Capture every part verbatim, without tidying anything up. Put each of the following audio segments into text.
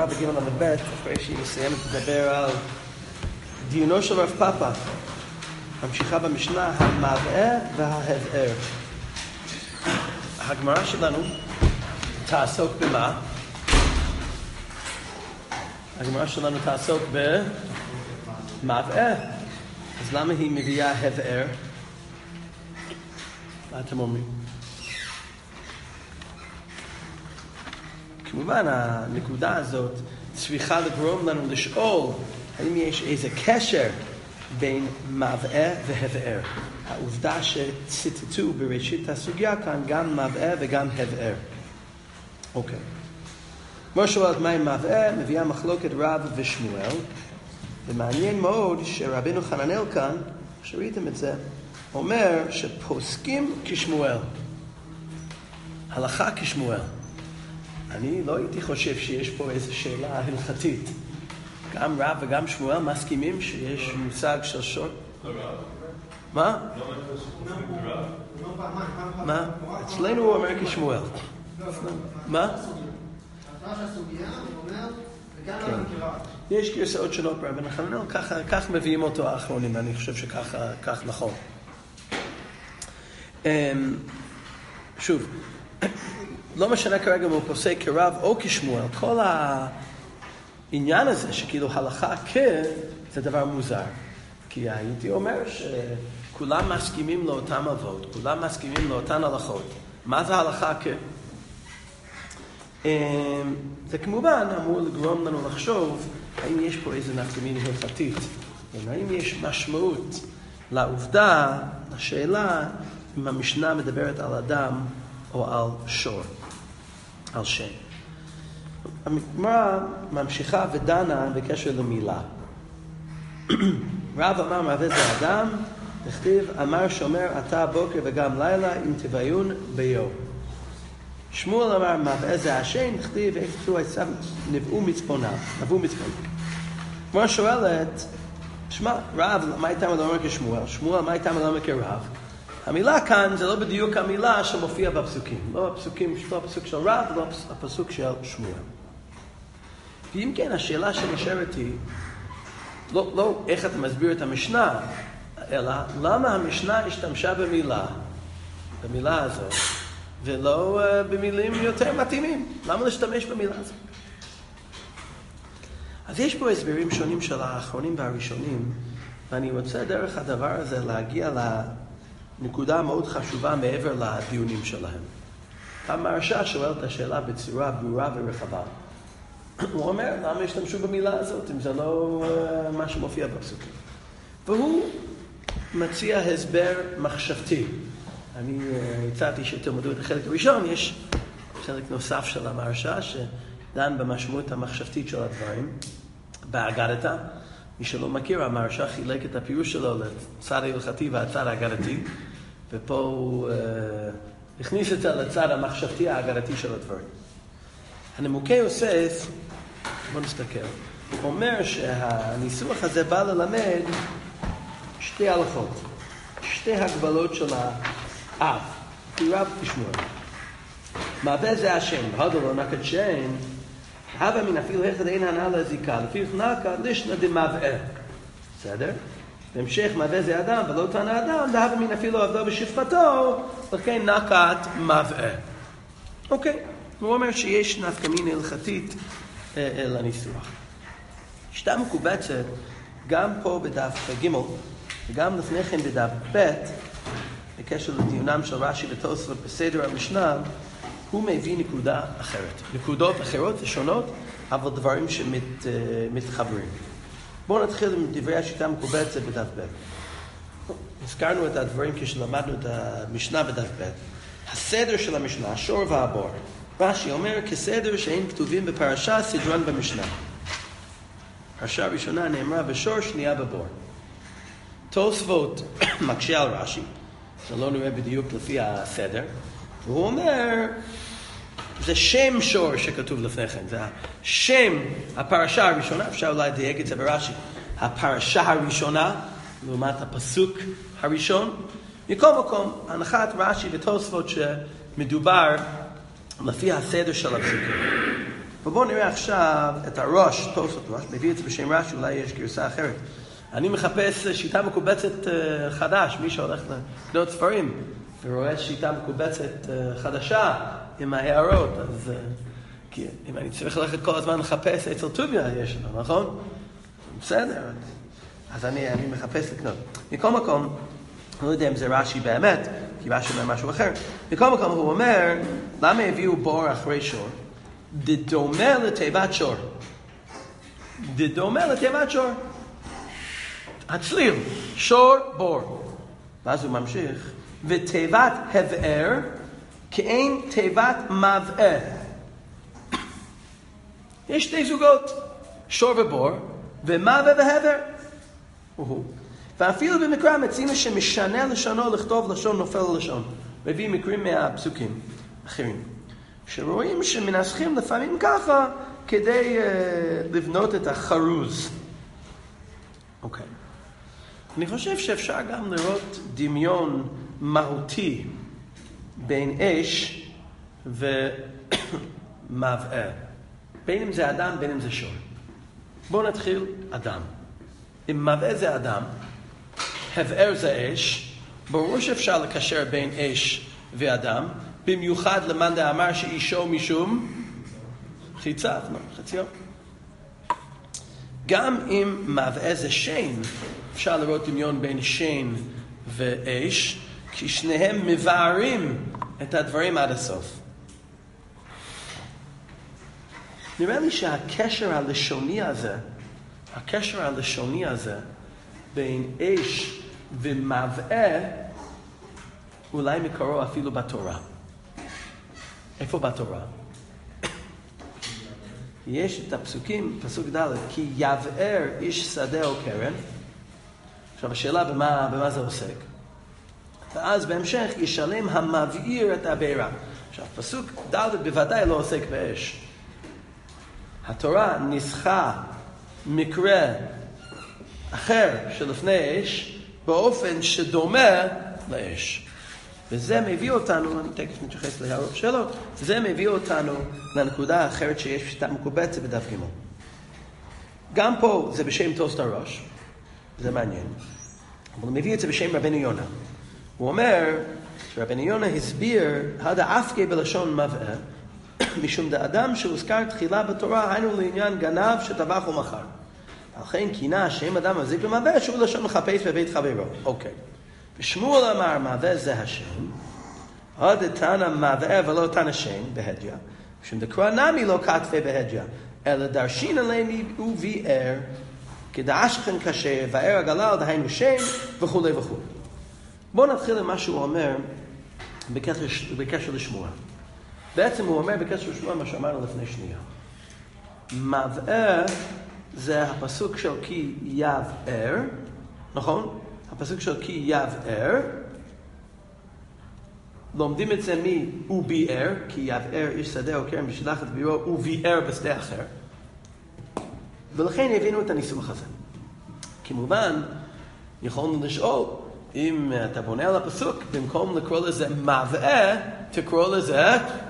הגמרא בג' עמוד ב', אחרי שהיא מסיימת לדבר על דיונו של רב פאפא, ממשיכה במשנה המראה וההבער. הגמרא שלנו תעסוק במה? הגמרא שלנו תעסוק במראה. אז למה היא מביאה הבער? מה אתם אומרים? כמובן, הנקודה הזאת צריכה לגרום לנו לשאול האם יש איזה קשר בין מבעה והבער. העובדה שציטטו בראשית הסוגיה כאן גם מבעה וגם הבער. אוקיי. כמו שואלת מה עם מבעה, מביאה מחלוקת רב ושמואל, ומעניין מאוד שרבינו חננאל כאן, שראיתם את זה, אומר שפוסקים כשמואל. הלכה כשמואל. אני לא הייתי חושב שיש פה איזו שאלה הלכתית. גם רב וגם שמואל מסכימים שיש מושג של שור. מה? מה? אצלנו הוא אומר כשמואל. מה? יש גרסאות שונות ברבנו חננאל, כך מביאים אותו האחרונים, אני חושב שכך נכון. שוב, לא משנה כרגע אם הוא פוסק כרב או כשמואל, כל העניין הזה שכאילו הלכה כ... זה דבר מוזר. כי הייתי אומר שכולם מסכימים לאותם אבות, כולם מסכימים לאותן הלכות. מה זה הלכה כ? זה כמובן אמור לגרום לנו לחשוב האם יש פה איזה נפקא מינה הלכתית, האם יש משמעות לעובדה, לשאלה אם המשנה מדברת על אדם או על שור, על שם. הגמרא ממשיכה ודנה בקשר למילה. רב אמר מהווה זה אדם, תכתיב אמר שומר אתה בוקר וגם לילה אם תביון ביום. שמואל אמר מהווה זה השם, תכתיב איפה עצב נבאו מצפונה, נבאו מצפונה. כמו שואלת, שמע, רב, מה הייתה מלומר כשמואל? שמואל, מה הייתה מלומר כרב? המילה כאן זה לא בדיוק המילה שמופיעה בפסוקים. לא הפסוקים, לא הפסוק של רב, לא הפסוק של שמואל. ואם כן, השאלה שנשארת היא, לא, לא איך אתה מסביר את המשנה, אלא למה המשנה השתמשה במילה, במילה הזאת, ולא uh, במילים יותר מתאימים? למה להשתמש במילה הזאת? אז יש פה הסברים שונים של האחרונים והראשונים, ואני רוצה דרך הדבר הזה להגיע לנקודה מאוד חשובה מעבר לדיונים שלהם. המהרש"א שואל את השאלה בצורה ברורה ורחבה. הוא אומר, למה השתמשו במילה הזאת, אם זה לא uh, מה שמופיע בפסוקים? והוא מציע הסבר מחשבתי. אני uh, הצעתי שתלמדו את החלק הראשון, יש חלק נוסף של המהרש"א שדן במשמעות המחשבתית של הדברים, באגדתא. מי שלא מכיר, המהרש"א חילק את הפירוש שלו לצד ההלכתי והצד האגדתי, ופה הוא uh, הכניס את זה לצד המחשבתי האגדתי של הדברים. הנימוקי יוסף, בואו נסתכל, הוא אומר שהניסוח הזה בא ללמד שתי הלכות, שתי הגבלות של האב, רב כשמואל. מהווה זה השם, הודו לא נקד שם, הווה מן אפילו אחד אין הנאה לזיקה, לפי נקד לשנה דמבעה. בסדר? בהמשך מהווה זה אדם ולא תנא אדם, והווה מן אפילו עבדו בשפחתו, לכן נקד מבעה. אוקיי. הוא אומר שיש נפקא מינה הלכתית אה, אה, לניסוח. שיטה מקובצת, גם פה בדף ג' וגם לפני כן בדף ב', בקשר לדיונם של רש"י ותוספות בסדר המשנה, הוא מביא נקודה אחרת. נקודות אחרות ושונות, אבל דברים שמתחברים. בואו נתחיל עם דברי השיטה המקובצת בדף ב'. הזכרנו את הדברים כשלמדנו את המשנה בדף ב'. הסדר של המשנה, השור והבור. רש"י אומר כסדר שאין כתובים בפרשה סדרן במשנה. פרשה ראשונה נאמרה בשור, שנייה בבור. תוספות מקשה על רש"י, זה לא נראה בדיוק לפי הסדר, והוא אומר זה שם שור שכתוב לפני כן, זה השם הפרשה הראשונה, אפשר אולי לדייק את זה ברש"י, הפרשה הראשונה לעומת הפסוק הראשון. מכל מקום, הנחת רש"י ותוספות שמדובר לפי הסדר של הפסוקים. ובואו נראה עכשיו את הראש, תוספות ראש, מביא את זה בשם רש"י, אולי יש גרסה אחרת. אני מחפש שיטה מקובצת חדש, מי שהולך לקנות ספרים, ורואה שיטה מקובצת חדשה עם ההערות, אז כי אם אני צריך ללכת כל הזמן לחפש אצל טוביה יש לנו, נכון? בסדר, אז אני, אני מחפש לקנות. מכל מקום, אני לא יודע אם זה רש"י באמת, כי רש"י אומר משהו אחר. מכל מקום הוא אומר, למה הביאו בור אחרי שור? דדומה לתיבת שור. דדומה לתיבת שור. הצליל, שור בור. ואז הוא ממשיך, ותיבת הבאר כאין תיבת מבעה. יש שתי זוגות, שור ובור, ומבעה והבר. ואפילו במקרא מצינו שמשנה לשונו לכתוב לשון נופל לשון. מביא מקרים מהפסוקים אחרים. שרואים שמנסחים לפעמים ככה כדי uh, לבנות את החרוז. אוקיי. אני חושב שאפשר גם לראות דמיון מהותי בין אש ומבעה. בין אם זה אדם, בין אם זה שור. בואו נתחיל אדם. אם מבעה זה אדם, הבאר זה אש, ברור שאפשר לקשר בין אש ואדם, במיוחד למאן דאמר שאישו משום חיצה, לא, חציו. גם אם מבעה זה שן, אפשר לראות דמיון בין שן ואש, כי שניהם מבארים את הדברים עד הסוף. נראה לי שהקשר הלשוני הזה, הקשר הלשוני הזה, בין אש ומבעה, אולי מקורו אפילו בתורה. איפה בתורה? יש את הפסוקים, פסוק ד' כי יבער איש שדה או קרן. עכשיו השאלה במה, במה זה עוסק. ואז בהמשך ישלם המבעיר את הבעירה. עכשיו פסוק ד' בוודאי לא עוסק באש. התורה ניסחה מקרה אחר שלפני אש באופן שדומה לאש. וזה מביא אותנו, אני תכף נתייחס להערות שלו, זה מביא אותנו לנקודה האחרת שיש שיטה מקובצת בדף ג'. גם פה זה בשם תוספות הראש, זה מעניין, אבל הוא מביא את זה בשם רבנו יונה. הוא אומר שרבנו יונה הסביר הדאפקי בלשון מבעה, משום דאדם שהוזכר תחילה בתורה, היינו לעניין גנב שטבח ומכר. לכן כינה שם אדם מזיק במבעה שהוא לשון מחפש בבית חברו. אוקיי. ושמואל אמר מבעה זה השם, עוד תנא מבעה ולא תנא שם בהדיא, משום דקרא נמי לא כתבי בהדיא, אלא דרשין עליהם וביער, כדאשכן קשה, וער הגלל דהיינו שם וכו' וכו'. בואו נתחיל עם מה שהוא אומר בקשר, בקשר לשמואל. בעצם הוא אומר בקשר לשמואל מה שאמרנו לפני שנייה. מבעה זה הפסוק של כי יבער, נכון? הפסוק של כי יבער, לומדים את זה מי הוא ביער, כי יבער איש שדה או קרן בשלח את ביערו, הוא ביער בשדה אחר. ולכן הבינו את הניסוח הזה. כמובן, יכולנו לשאול, אם אתה בונה על הפסוק, במקום לקרוא לזה מבעה, תקרוא לזה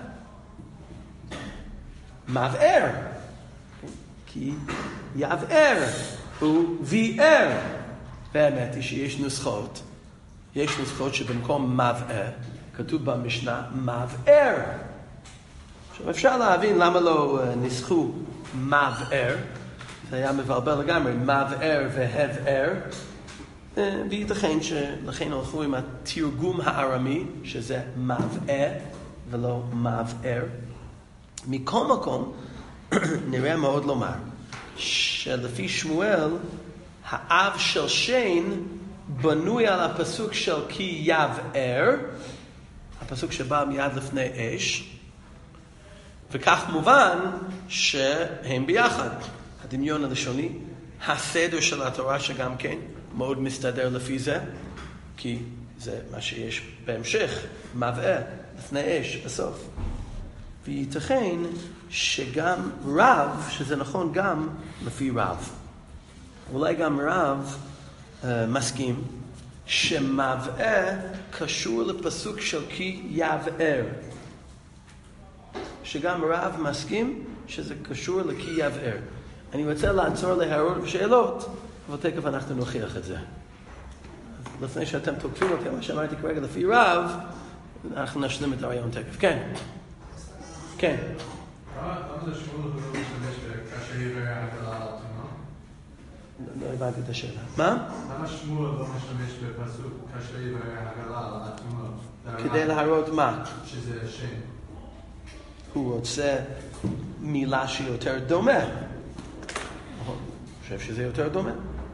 מבער. כי יבער הוא ביער. באמת היא שיש נוסחות. יש נוסחות שבמקום מבעה, כתוב במשנה מבער. עכשיו אפשר להבין למה לא ניסחו מבער. זה היה מבלבל לגמרי, מבער והבער. וייתכן שלכן הלכו עם התרגום הארמי, שזה מבעה ולא מבער. מכל מקום, נראה מאוד לומר, שלפי שמואל, האב של שן בנוי על הפסוק של כי יבער, הפסוק שבא מיד לפני אש, וכך מובן שהם ביחד. הדמיון הלשוני, הסדר של התורה שגם כן מאוד מסתדר לפי זה, כי זה מה שיש בהמשך, מבעה, לפני אש, בסוף. וייתכן שגם רב, שזה נכון גם לפי רב, אולי גם רב uh, מסכים שמבעה קשור לפסוק של כי יבער. שגם רב מסכים שזה קשור לכי יבער. אני רוצה לעצור להערות ושאלות, אבל תכף אנחנו נוכיח את זה. אז לפני שאתם תוקפים אותי, מה שאמרתי כרגע לפי רב, אנחנו נשלים את הרעיון תכף. כן. כן. למה זה שמואל לא משתמש כאשר יבער ההגלה על הטומאה? לא הבנתי את השאלה. מה? למה שמואל לא משתמש בפסוק כאשר יבער ההגלה על הטומאה? כדי להראות מה? שזה שם. הוא רוצה מילה שיותר דומה. נכון? חושב שזה יותר דומה.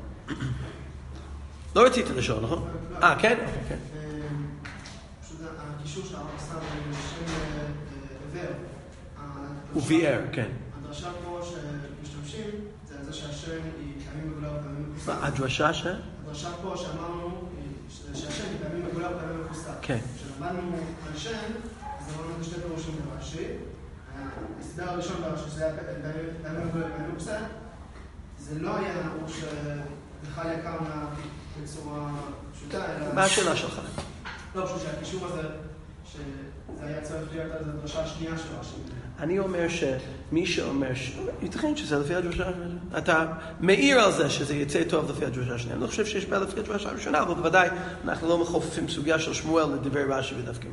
לא רצית לשאול, נכון? אה, כן? אוקיי. פשוט הקישור של הרב סתיו שם עבר. הוא ביאר, כן. הדרשה פה שמשתמשים זה על זה שהשם היא פעמים מגולה ופעמים מחוסה. הדרשה ש? הדרשה פה שאמרנו שהשם היא פעמים מגולה ופעמים מחוסה. כן. כשלמדנו על שם, אז אמרנו שתי פירושים ברש"י. הסדר הראשון ברש"י שזה היה פעמים מגולה ופעמים מחוסה. זה לא היה נאמר שבכלל יקר בצורה פשוטה, אלא... מה השאלה שלך? לא, פשוט שהקישור הזה, שזה היה צריך להיות על הדרשה השנייה של רש"י. אני אומר שמי שאומר, ייתכן שזה לפי הדרשה, אתה מעיר על זה שזה יצא טוב לפי הדרשה השנייה. אני לא חושב שיש בעיה לפי הדרשה הראשונה, אבל בוודאי אנחנו לא מחופפים סוגיה של שמואל לדברי רש"י ודווקא.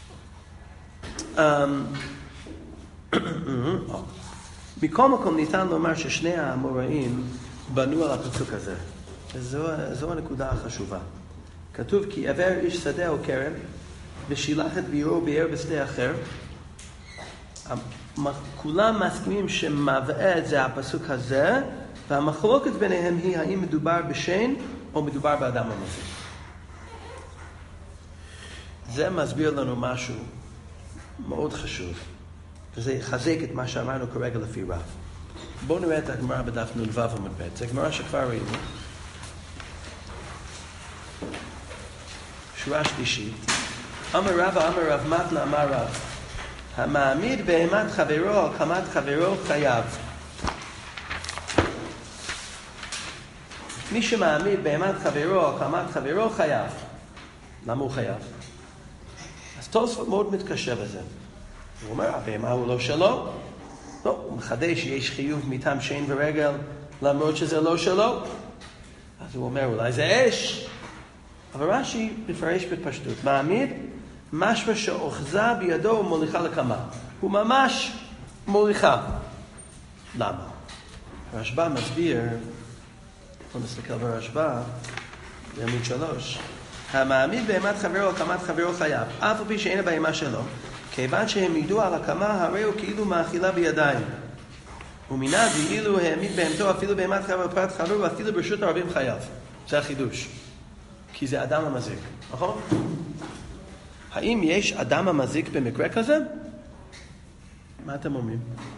מכל מקום ניתן לומר ששני האמוראים בנו על הפסוק הזה. וזו הנקודה החשובה. כתוב כי עבר איש שדה או כרם ושילח את ביארו ביאר בשדה אחר. כולם מסכימים שמבעה את זה הפסוק הזה, והמחלוקת ביניהם היא האם מדובר בשן או מדובר באדם המזיק. זה מסביר לנו משהו מאוד חשוב, וזה יחזק את מה שאמרנו כרגע לפי רב. בואו נראה את הגמרא בדף נ"ו עמוד ב'. זה גמרא שכבר ראינו. שורה שלישית. אמר רבא אמר רב מתנה אמר רב, המעמיד בהמת חברו על קמת חברו חייב. מי שמעמיד בהמת חברו על קמת חברו חייב. למה הוא חייב? אז תוספות מאוד מתקשה בזה. הוא אומר, הבהמה הוא לא שלו. לא, הוא מחדש שיש חיוב מטעם שן ורגל, למרות שזה לא שלו. אז הוא אומר, אולי זה אש. אבל רש"י מפרש בפשטות. מעמיד משמע שאוחזה בידו ומוליכה לקמה. הוא ממש מוליכה. למה? הרשב"א מסביר, בוא נסתכל ברשב"א, בעמוד שלוש, המעמיד בהמת חברו על קמת חברו חייב, אף על פי שאין הבהמה שלו, כיוון שהם ידעו על הקמה, הרי הוא כאילו מאכילה בידיים. ומנהג אילו העמיד בהמתו אפילו בהמת חברו פרט חברו, ואפילו ברשות הרבים חייב. זה החידוש. כי זה אדם המזיק, נכון? האם יש אדם המזיק במקרה כזה? מה אתם אומרים?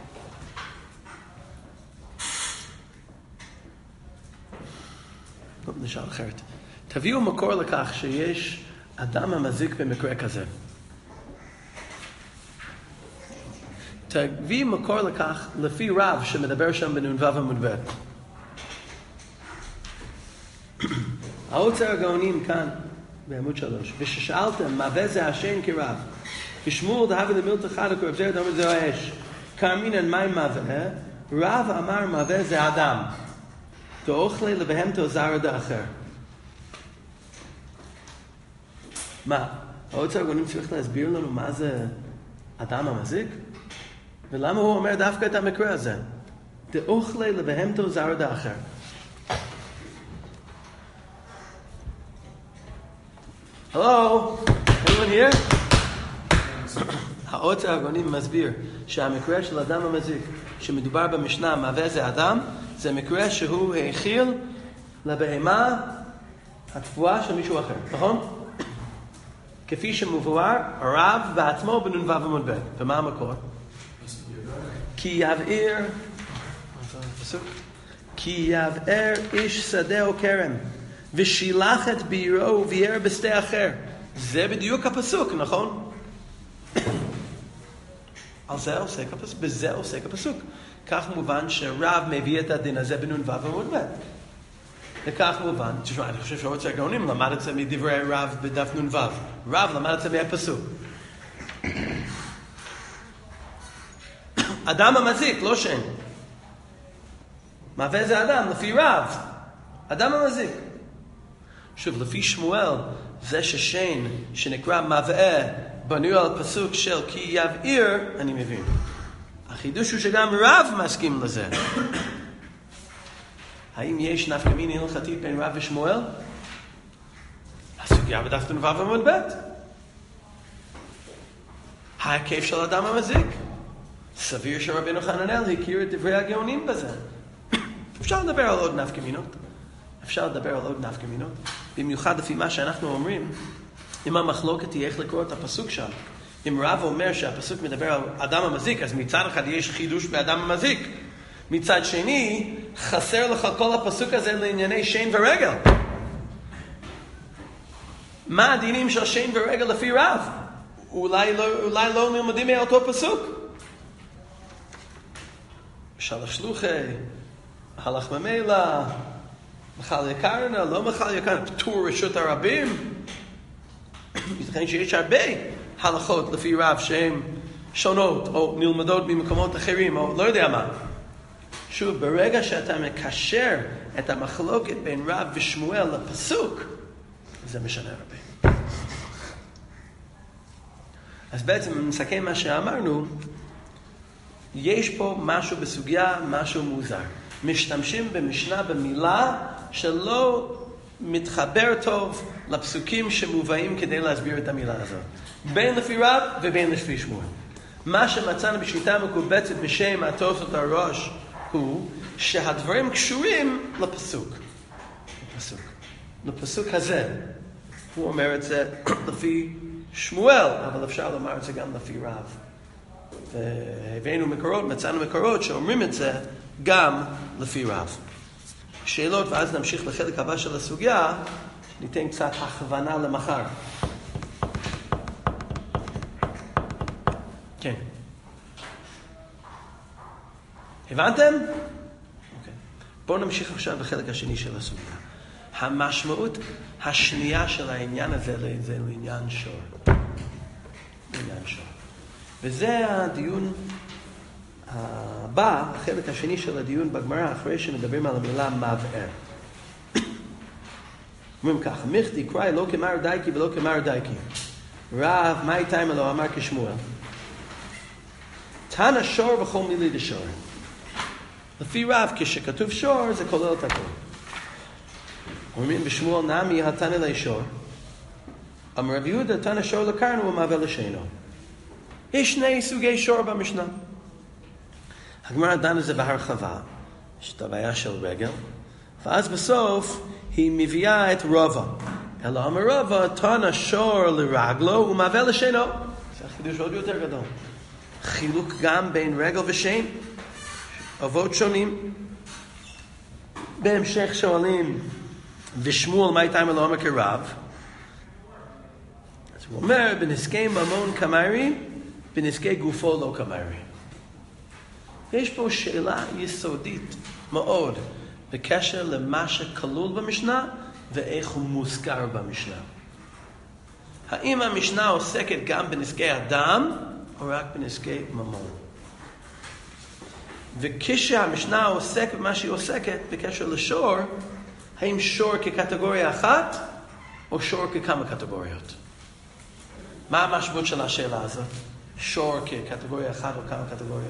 טוב, נשאל אחרת. תביאו מקור לכך שיש אדם המזיק במקרה כזה. תביאו מקור לכך לפי רב שמדבר שם בנ"ו עמוד ב'. האוצר הגאונים כאן בעמוד שלוש, וששאלתם מה וזה השן כרב, ושמואל דהבי למילתא חדא כרב זרע דאמר זהו האש, כאמינן מה מהווה? רב אמר מהווה זה אדם, דאוכלי לבהמתו זרע דאחר. מה? האוצר הגאונים צריך להסביר לנו מה זה אדם המזיק? ולמה הוא אומר דווקא את המקרה הזה? דאוכלי לבהמתו זרע דאחר. Hello? Anyone here? האוצר הגאונים מסביר שהמקרה של אדם המזיק שמדובר במשנה מהווה זה אדם, זה מקרה שהוא האכיל לבהמה התפועה של מישהו אחר, נכון? כפי שמבואר רב בעצמו בנ"ו עמוד ב'. ומה המקור? כי יבער כי יבער איש שדה או כרם ושילח את ביארו וביאר בשדה אחר. זה בדיוק הפסוק, נכון? על זה עוסק הפסוק, בזה עוסק הפסוק. כך מובן שרב מביא את הדין הזה בנ"ו עמוד ב'. וכך מובן, תשמע, אני חושב שהאוצר הגאונים למד את זה מדברי רב בדף נ"ו. רב למד את זה מהפסוק. אדם המזיק, לא שן. מהווה זה אדם, לפי רב. אדם המזיק. שוב, לפי שמואל, זה ששן שנקרא מבעה בנוי על פסוק של כי יבעיר, אני מבין. החידוש הוא שגם רב מסכים לזה. האם יש נפקא מינה הלכתית בין רב ושמואל? הסוגיה בדף נ"ו עמוד ב'. ההיקף של אדם המזיק. סביר שרבנו חננאל הכיר את דברי הגאונים בזה. אפשר לדבר על עוד נפקא מינות. אפשר לדבר על עוד נפקא מינות. במיוחד לפי מה שאנחנו אומרים, אם המחלוקת היא איך לקרוא את הפסוק שם. אם רב אומר שהפסוק מדבר על אדם המזיק, אז מצד אחד יש חידוש באדם המזיק. מצד שני, חסר לך כל הפסוק הזה לענייני שן ורגל. מה הדינים של שן ורגל לפי רב? אולי לא, אולי לא נלמדים מאותו פסוק. שלח שלוחי, הלך ממילא, מחל יקרנה, לא מחל יקרנה, פטור רשות הרבים. ייתכן שיש הרבה הלכות לפי רב שהן שונות או נלמדות במקומות אחרים או לא יודע מה. שוב, ברגע שאתה מקשר את המחלוקת בין רב ושמואל לפסוק, זה משנה הרבה. אז בעצם אם נסכם מה שאמרנו, יש פה משהו בסוגיה, משהו מוזר. משתמשים במשנה במילה שלא מתחבר טוב לפסוקים שמובאים כדי להסביר את המילה הזאת. בין לפי רב ובין לפי שמואל. מה שמצאנו בשיטה מקובצת בשם התוספות הראש הוא שהדברים קשורים לפסוק. לפסוק. לפסוק הזה. הוא אומר את זה לפי שמואל, אבל אפשר לומר את זה גם לפי רב. והבאנו מקורות, מצאנו מקורות שאומרים את זה גם לפי רב. שאלות, ואז נמשיך לחלק הבא של הסוגיה, ניתן קצת הכוונה למחר. כן. הבנתם? אוקיי. בואו נמשיך עכשיו בחלק השני של הסוגיה. המשמעות השנייה של העניין הזה זה לעניין שור. לעניין שור. וזה הדיון הבא, החלק השני של הדיון בגמרא, אחרי שמדברים על המילה מבער. אומרים ככה, מיכדי קראי לא כמר דייקי ולא כמר דייקי. רב, מה איתה אם לא אמר כשמואל? תנא שור וכל מילי דשור. לפי רב, כשכתוב שור, זה כולל את הכל. אומרים בשמואל נמי התנא לי שור. אמר רב יהודה, תנא שור לקרנו ומעבר לשינו. יש שני סוגי שור במשנה. הגמרא דנה זה בהרחבה, יש את הבעיה של רגל, ואז בסוף היא מביאה את רובע. אלא אמר רובע, תנא שור לרגלו ומעבר לשינו. זה החידוש עוד יותר גדול. חילוק גם בין רגל ושן, אבות שונים. בהמשך שואלים, ושמואל מה איתה אם לא אמר כרב? אז הוא אומר, בנזקי ממון כמרי, בנזקי גופו לא כמרי. יש פה שאלה יסודית מאוד בקשר למה שכלול במשנה ואיך הוא מוזכר במשנה. האם המשנה עוסקת גם בנזקי אדם או רק בנזקי ממון? וכשהמשנה עוסקת במה שהיא עוסקת בקשר לשור, האם שור כקטגוריה אחת או שור ככמה קטגוריות? מה המשמעות של השאלה הזאת? שור כקטגוריה אחת או כמה קטגוריות?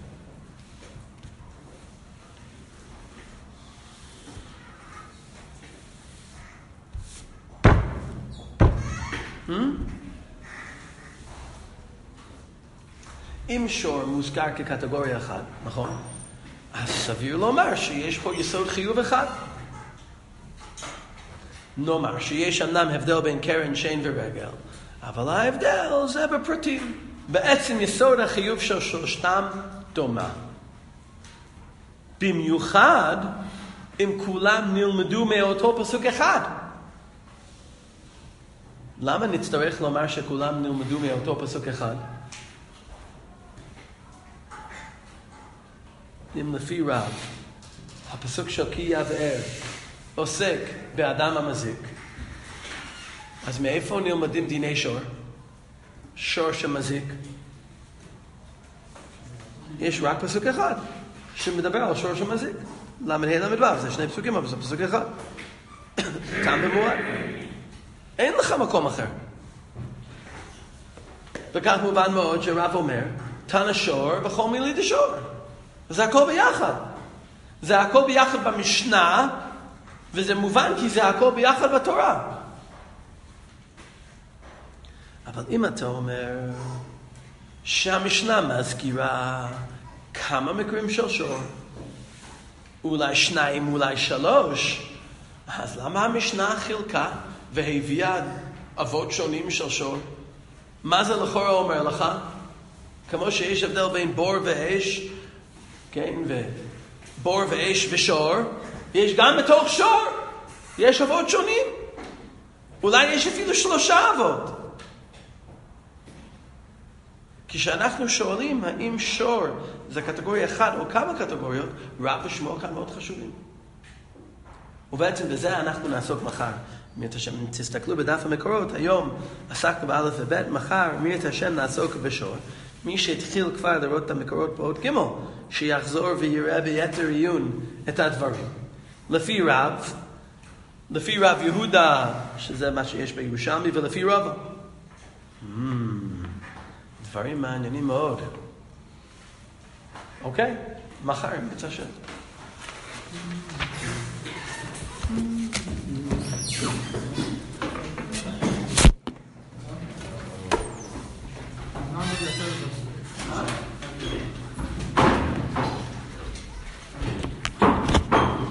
אם שור מוזכר כקטגוריה אחת, נכון? אז סביר לומר שיש פה יסוד חיוב אחד. נאמר שיש אמנם הבדל בין קרן, שן ורגל, אבל ההבדל זה בפרטים. בעצם יסוד החיוב של שלושתם דומה. במיוחד אם כולם נלמדו מאותו פסוק אחד. למה נצטרך לומר שכולם נלמדו מאותו פסוק אחד? אם לפי רב, הפסוק של כי יבער עוסק באדם המזיק, אז מאיפה נלמדים דיני שור? שור שמזיק? יש רק פסוק אחד שמדבר על שורש המזיק. למד ה' למד ו', זה שני פסוקים, אבל זה פסוק אחד. טעם במועד. אין לך מקום אחר. וכך מובן מאוד שרב אומר, תן השור בכל מילי דשור. זה הכל ביחד. זה הכל ביחד במשנה, וזה מובן כי זה הכל ביחד בתורה. אבל אם אתה אומר שהמשנה מזכירה כמה מקרים של שור, אולי שניים, אולי שלוש, אז למה המשנה חילקה והביאה אבות שונים של שור? מה זה לכאורה אומר לך? כמו שיש הבדל בין בור ואש, כן, ובור ואש ושור, יש גם בתוך שור, יש אבות שונים. אולי יש אפילו שלושה אבות. כשאנחנו שואלים האם שור זה קטגוריה אחת או כמה קטגוריות, רב ושמוע כאן מאוד חשובים. ובעצם בזה אנחנו נעסוק מחר. אם תסתכלו בדף המקורות, היום עסקנו באלף ובית, מחר מי את השם נעסוק בשור. מי שהתחיל כבר לראות את המקורות פעות ג' שיחזור ויראה ביתר עיון את הדברים. לפי רב, לפי רב יהודה, שזה מה שיש בירושלמי, ולפי רב. Mm, דברים מעניינים מאוד. אוקיי? מחר, בצע שם.